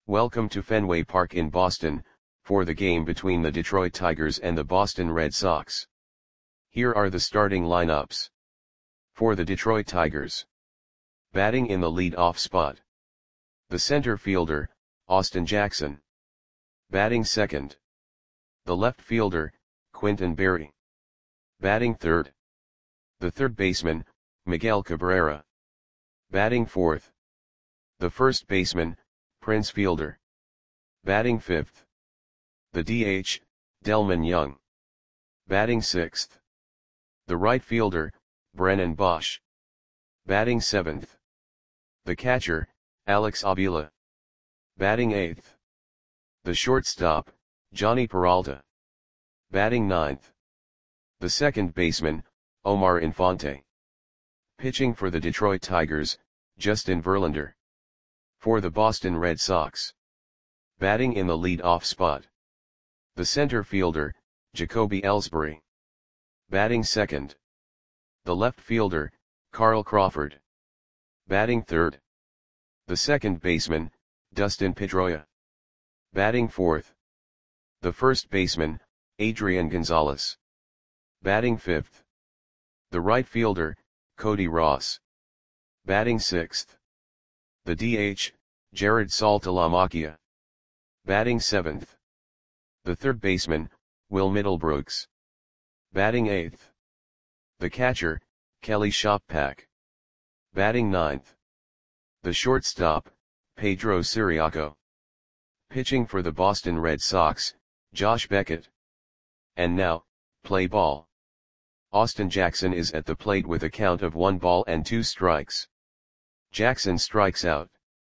Welcome to Fenway Park in Boston, for the game between the Detroit Tigers and the Boston Red Sox. Here are the starting lineups. For the Detroit Tigers. Batting in the lead-off spot. The center fielder, Austin Jackson. Batting second. The left fielder, Quintin Berry. Batting third. The third baseman, Miguel Cabrera. Batting fourth. The first baseman, Prince Fielder. Batting fifth. The DH, Delmon Young. Batting sixth. The right fielder, Brennan Boesch. Batting seventh. The catcher, Alex Avila. Batting eighth. The shortstop, Jhonny Peralta. Batting ninth. The second baseman, Omar Infante. Pitching for the Detroit Tigers, Justin Verlander. For the Boston Red Sox. Batting in the lead-off spot. The center fielder, Jacoby Ellsbury. Batting second. The left fielder, Carl Crawford. Batting third. The second baseman, Dustin Pedroia. Batting fourth. The first baseman, Adrian Gonzalez. Batting fifth. The right fielder, Cody Ross. Batting sixth. The DH, Jared Saltalamacchia. Batting seventh. The third baseman, Will Middlebrooks. Batting eighth. The catcher, Kelly Shoppak. Batting ninth. The shortstop, Pedro Ciriaco. Pitching for the Boston Red Sox, Josh Beckett. And now, play ball. Austin Jackson is at the plate with a count of 1 ball and 2 strikes. Jackson strikes out.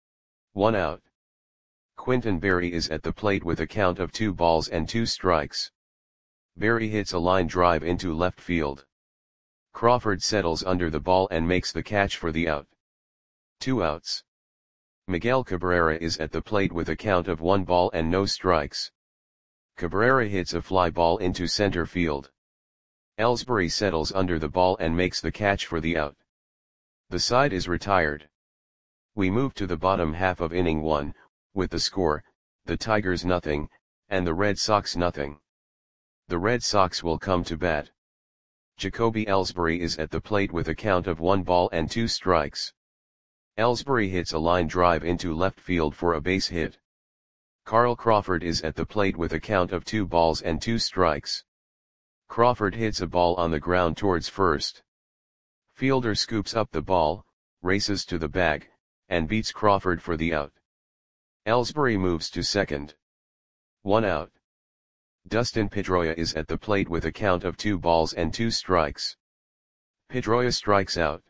1 out. Quintin Berry is at the plate with a count of 2 balls and 2 strikes. Berry hits a line drive into left field. Crawford settles under the ball and makes the catch for the out. 2 outs. Miguel Cabrera is at the plate with a count of 1 ball and no strikes. Cabrera hits a fly ball into center field. Ellsbury settles under the ball and makes the catch for the out. The side is retired. We move to the bottom half of inning 1, with the score, the Tigers nothing, and the Red Sox nothing. The Red Sox will come to bat. Jacoby Ellsbury is at the plate with a count of 1 ball and 2 strikes. Ellsbury hits a line drive into left field for a base hit. Carl Crawford is at the plate with a count of 2 balls and 2 strikes. Crawford hits a ball on the ground towards first. Fielder scoops up the ball, races to the bag, and beats Crawford for the out. Ellsbury moves to second. 1 out. Dustin Pedroia is at the plate with a count of 2 balls and 2 strikes. Pedroia strikes out.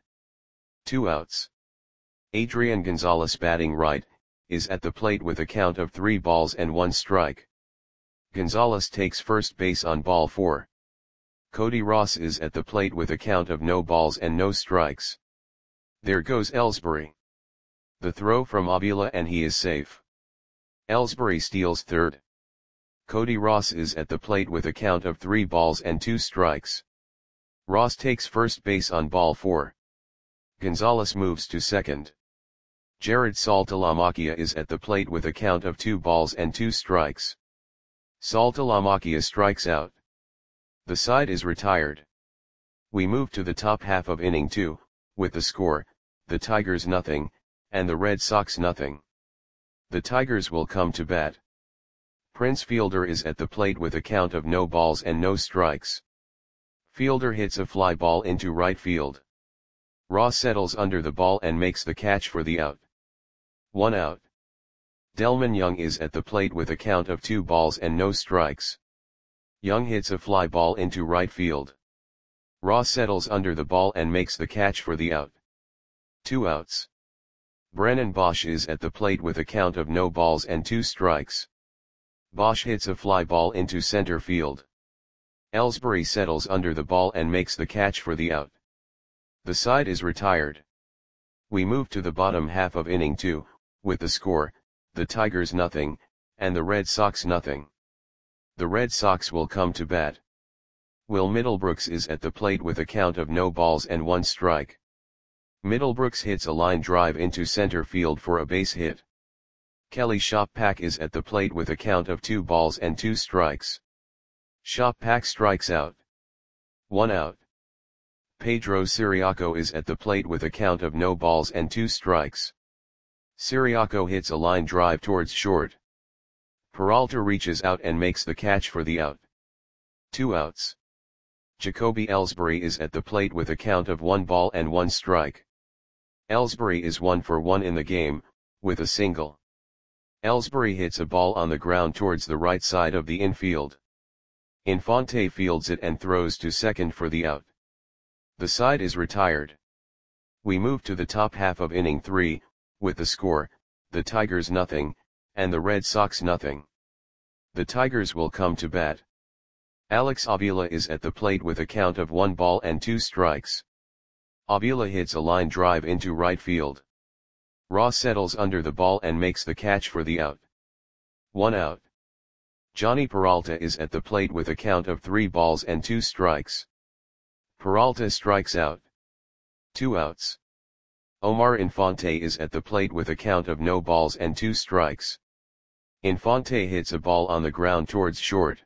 2 outs. Adrian Gonzalez, batting right, is at the plate with a count of 3 balls and 1 strike. Gonzalez takes first base on ball 4. Cody Ross is at the plate with a count of no balls and no strikes. There goes Ellsbury. The throw from Avila and he is safe. Ellsbury steals third. Cody Ross is at the plate with a count of 3 balls and 2 strikes. Ross takes first base on ball 4. Gonzalez moves to second. Jared Saltalamacchia is at the plate with a count of 2 balls and 2 strikes. Saltalamacchia strikes out. The side is retired. We move to the top half of inning 2, with the score, the Tigers nothing, and the Red Sox nothing. The Tigers will come to bat. Prince Fielder is at the plate with a count of no balls and no strikes. Fielder hits a fly ball into right field. Ross settles under the ball and makes the catch for the out. 1 out. Delmon Young is at the plate with a count of 2 balls and no strikes. Young hits a fly ball into right field. Ross settles under the ball and makes the catch for the out. 2 outs. Brennan Boesch is at the plate with a count of no balls and 2 strikes. Boesch hits a fly ball into center field. Ellsbury settles under the ball and makes the catch for the out. The side is retired. We move to the bottom half of inning 2, with the score, the Tigers nothing, and the Red Sox nothing. The Red Sox will come to bat. Will Middlebrooks is at the plate with a count of no balls and 1 strike. Middlebrooks hits a line drive into center field for a base hit. Kelly Shoppak is at the plate with a count of 2 balls and 2 strikes. Shoppak strikes out. 1 out. Pedro Siriaco is at the plate with a count of no balls and 2 strikes. Siriaco hits a line drive towards short. Peralta reaches out and makes the catch for the out. 2 outs. Jacoby Ellsbury is at the plate with a count of 1 ball and 1 strike. Ellsbury is 1 for 1 in the game, with a single. Ellsbury hits a ball on the ground towards the right side of the infield. Infante fields it and throws to second for the out. The side is retired. We move to the top half of inning 3, with the score, the Tigers nothing, and the Red Sox nothing. The Tigers will come to bat. Alex Avila is at the plate with a count of 1 ball and 2 strikes. Avila hits a line drive into right field. Ross settles under the ball and makes the catch for the out. 1 out. Johnny Peralta is at the plate with a count of 3 balls and 2 strikes. Peralta strikes out. 2 outs. Omar Infante is at the plate with a count of no balls and 2 strikes. Infante hits a ball on the ground towards short.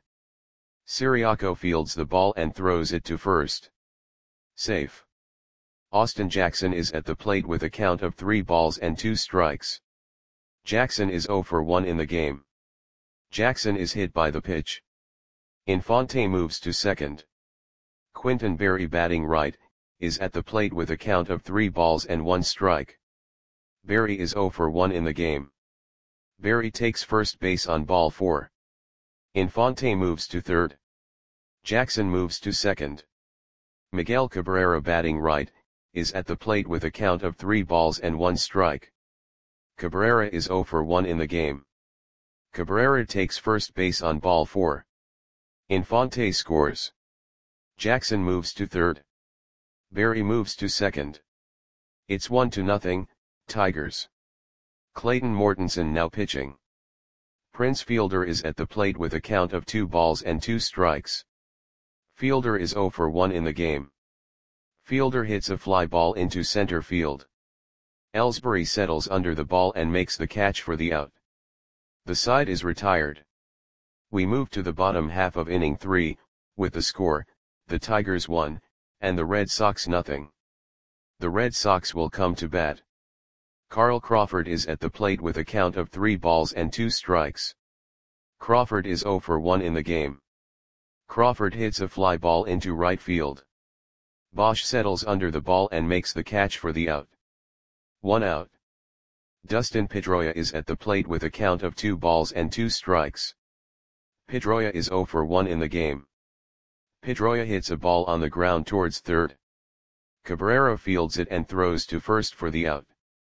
Siriaco fields the ball and throws it to first. Safe. Austin Jackson is at the plate with a count of 3 balls and 2 strikes. Jackson is 0 for 1 in the game. Jackson is hit by the pitch. Infante moves to second. Quinton Berry, batting right, is at the plate with a count of 3 balls and 1 strike. Berry is 0 for 1 in the game. Berry takes first base on ball 4. Infante moves to third. Jackson moves to second. Miguel Cabrera, batting right, is at the plate with a count of 3 balls and 1 strike. Cabrera is 0 for 1 in the game. Cabrera takes first base on ball 4. Infante scores. Jackson moves to third. Berry moves to second. It's 1-0, Tigers. Clayton Mortensen now pitching. Prince Fielder is at the plate with a count of 2 balls and 2 strikes. Fielder is 0 for 1 in the game. Fielder hits a fly ball into center field. Ellsbury settles under the ball and makes the catch for the out. The side is retired. We move to the bottom half of inning 3, with the score, the Tigers 1, and the Red Sox nothing. The Red Sox will come to bat. Carl Crawford is at the plate with a count of 3 balls and 2 strikes. Crawford is 0 for 1 in the game. Crawford hits a fly ball into right field. Bosch settles under the ball and makes the catch for the out. 1 out. Dustin Pedroia is at the plate with a count of 2 balls and 2 strikes. Pedroia is 0 for 1 in the game. Pedroia hits a ball on the ground towards third. Cabrera fields it and throws to first for the out.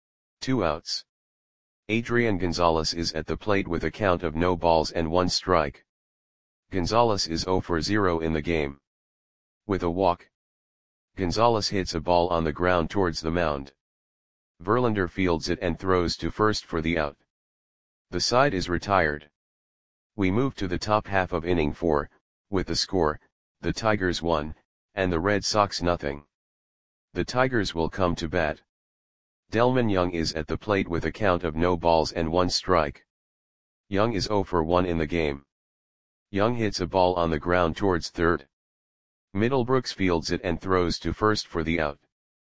2 outs. Adrian Gonzalez is at the plate with a count of no balls and 1 strike. Gonzalez is 0 for 0 in the game. With a walk, Gonzalez hits a ball on the ground towards the mound. Verlander fields it and throws to first for the out. The side is retired. We move to the top half of inning 4, with the score, the Tigers 1, and the Red Sox nothing. The Tigers will come to bat. Delman Young is at the plate with a count of no balls and 1 strike. Young is 0 for 1 in the game. Young hits a ball on the ground towards third. Middlebrooks fields it and throws to first for the out.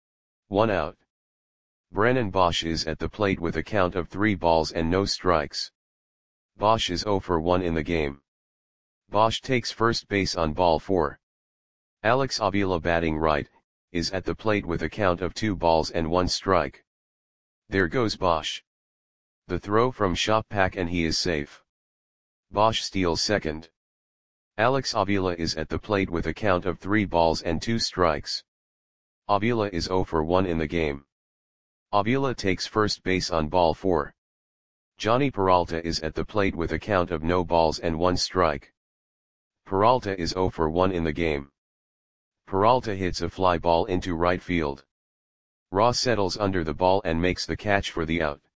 1 out. Brennan Bosch is at the plate with a count of 3 balls and no strikes. Bosch is 0 for 1 in the game. Bosch takes first base on ball 4. Alex Avila, batting right, is at the plate with a count of 2 balls and 1 strike. There goes Bosch. The throw from Shoppak and he is safe. Bosch steals second. Alex Avila is at the plate with a count of 3 balls and 2 strikes. Avila is 0 for 1 in the game. Avila takes first base on ball 4. Johnny Peralta is at the plate with a count of no balls and 1 strike. Peralta is 0 for 1 in the game. Peralta hits a fly ball into right field. Ross settles under the ball and makes the catch for the out.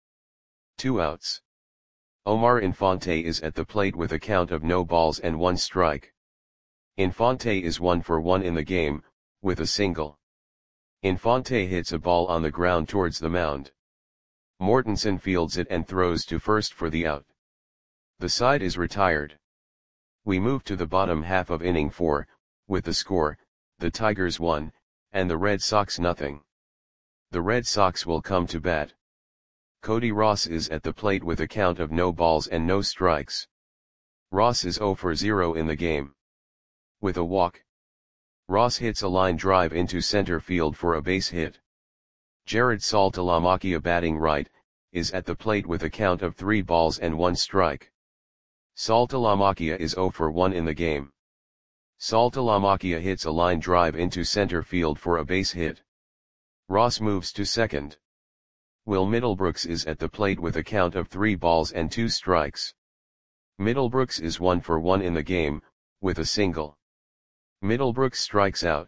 2 outs. Omar Infante is at the plate with a count of no balls and 1 strike. Infante is 1 for 1 in the game, with a single. Infante hits a ball on the ground towards the mound. Mortensen fields it and throws to first for the out. The side is retired. We move to the bottom half of inning 4, with the score, the Tigers 1, and the Red Sox nothing. The Red Sox will come to bat. Cody Ross is at the plate with a count of no balls and no strikes. Ross is 0 for 0 in the game. With a walk, Ross hits a line drive into center field for a base hit. Jared Saltalamacchia, batting right, is at the plate with a count of 3 balls and 1 strike. Saltalamacchia is 0 for 1 in the game. Saltalamacchia hits a line drive into center field for a base hit. Ross moves to second. Will Middlebrooks is at the plate with a count of 3 balls and 2 strikes. Middlebrooks is 1 for 1 in the game, with a single. Middlebrooks strikes out.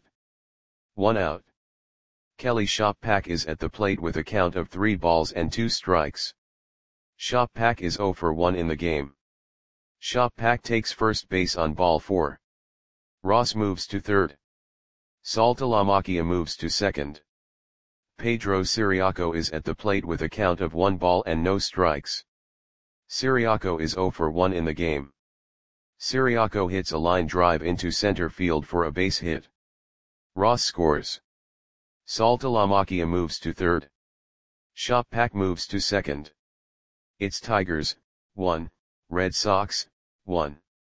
1 out. Kelly Shoppack is at the plate with a count of 3 balls and 2 strikes. Shoppack is 0 for 1 in the game. Shoppack takes first base on ball 4. Ross moves to third. Saltalamacchia moves to second. Pedro Siriaco is at the plate with a count of 1 ball and no strikes. Siriaco is 0 for 1 in the game. Siriaco hits a line drive into center field for a base hit. Ross scores. Saltalamacchia moves to third. Shoppack moves to second. It's Tigers, 1, Red Sox, 1.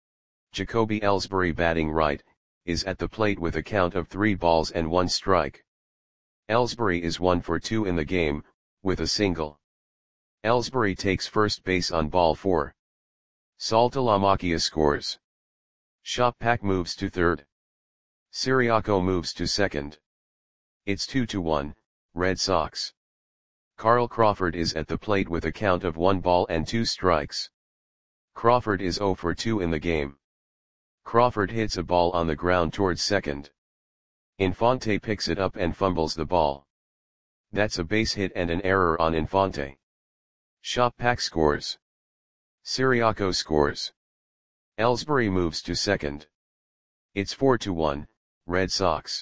Jacoby Ellsbury, batting right, is at the plate with a count of 3 balls and 1 strike. Ellsbury is 1 for 2 in the game, with a single. Ellsbury takes first base on ball 4. Saltalamacchia scores. Shoppack moves to third. Siriaco moves to second. It's 2-1, Red Sox. Carl Crawford is at the plate with a count of 1 ball and 2 strikes. Crawford is 0 for 2 in the game. Crawford hits a ball on the ground towards second. Infante picks it up and fumbles the ball. That's a base hit and an error on Infante. Shoppack scores. Siriaco scores. Ellsbury moves to second. It's 4-1, Red Sox.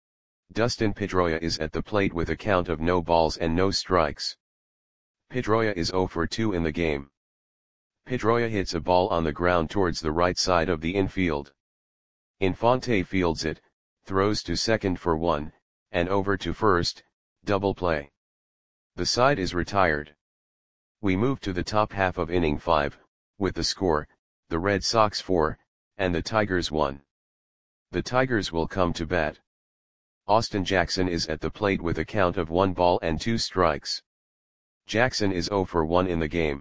Dustin Pedroia is at the plate with a count of no balls and no strikes. Pedroia is 0 for 2 in the game. Pedroia hits a ball on the ground towards the right side of the infield. Infante fields it, throws to second for 1, and over to first, double play. The side is retired. We move to the top half of inning 5, with the score, the Red Sox 4, and the Tigers 1. The Tigers will come to bat. Austin Jackson is at the plate with a count of 1 ball and 2 strikes. Jackson is 0 for 1 in the game.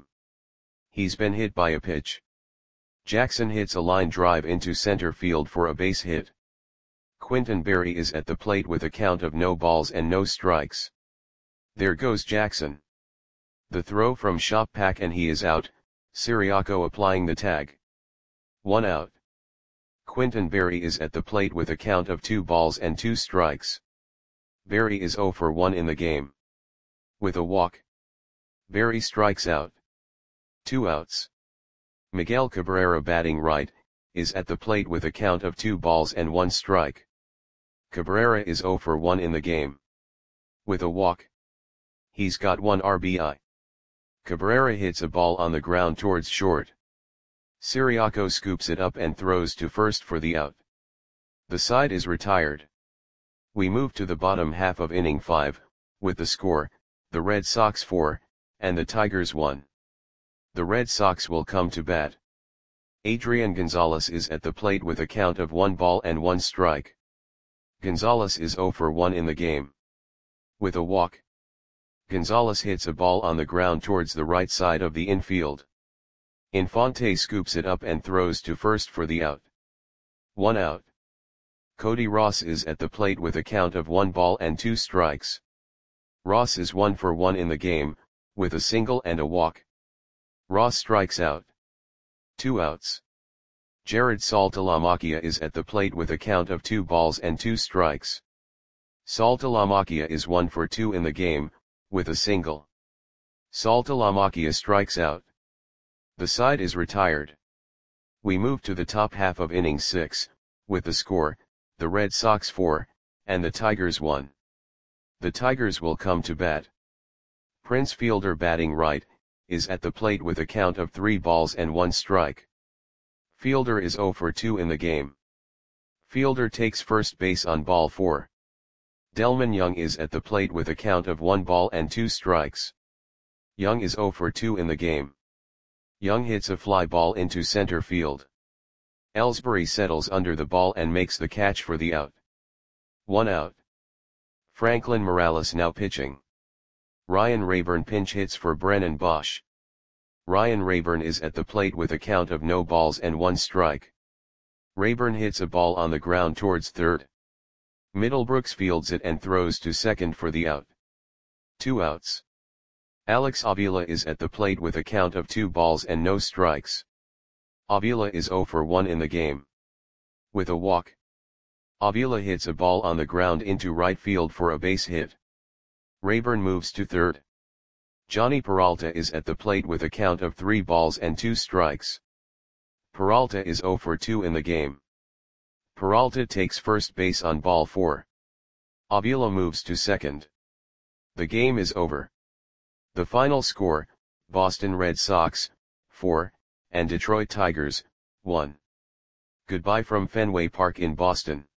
He's been hit by a pitch. Jackson hits a line drive into center field for a base hit. Quinton Berry is at the plate with a count of no balls and no strikes. There goes Jackson. The throw from Shoppack and he is out, Siriaco applying the tag. 1 out. Quinton Berry is at the plate with a count of 2 balls and 2 strikes. Berry is 0 for 1 in the game. With a walk, Berry strikes out. 2 outs. Miguel Cabrera, batting right, is at the plate with a count of 2 balls and 1 strike. Cabrera is 0 for 1 in the game. With a walk, he's got 1 RBI. Cabrera hits a ball on the ground towards short. Siriaco scoops it up and throws to first for the out. The side is retired. We move to the bottom half of inning 5, with the score, the Red Sox 4, and the Tigers 1. The Red Sox will come to bat. Adrian Gonzalez is at the plate with a count of 1 ball and 1 strike. Gonzalez is 0 for 1 in the game. With a walk, Gonzalez hits a ball on the ground towards the right side of the infield. Infante scoops it up and throws to first for the out. 1 out. Cody Ross is at the plate with a count of 1 ball and 2 strikes. Ross is 1 for 1 in the game, with a single and a walk. Ross strikes out. 2 outs. Jared Saltalamacchia is at the plate with a count of 2 balls and 2 strikes. Saltalamacchia is 1 for 2 in the game, with a single. Saltalamacchia strikes out. The side is retired. We move to the top half of inning 6, with the score, the Red Sox 4, and the Tigers 1. The Tigers will come to bat. Prince Fielder batting right, is at the plate with a count of 3 balls and 1 strike. Fielder is 0 for 2 in the game. Fielder takes first base on ball 4. Delmon Young is at the plate with a count of 1 ball and 2 strikes. Young is 0 for 2 in the game. Young hits a fly ball into center field. Ellsbury settles under the ball and makes the catch for the out. 1 out. Franklin Morales now pitching. Ryan Rayburn pinch hits for Brennan Bosch. Ryan Rayburn is at the plate with a count of no balls and 1 strike. Rayburn hits a ball on the ground towards third. Middlebrooks fields it and throws to second for the out. 2 outs. Alex Avila is at the plate with a count of 2 balls and no strikes. Avila is 0 for 1 in the game. With a walk, Avila hits a ball on the ground into right field for a base hit. Rayburn moves to third. Johnny Peralta is at the plate with a count of 3 balls and 2 strikes. Peralta is 0 for 2 in the game. Peralta takes first base on ball 4. Avila moves to second. The game is over. The final score, Boston Red Sox, 4, and Detroit Tigers, 1. Goodbye from Fenway Park in Boston.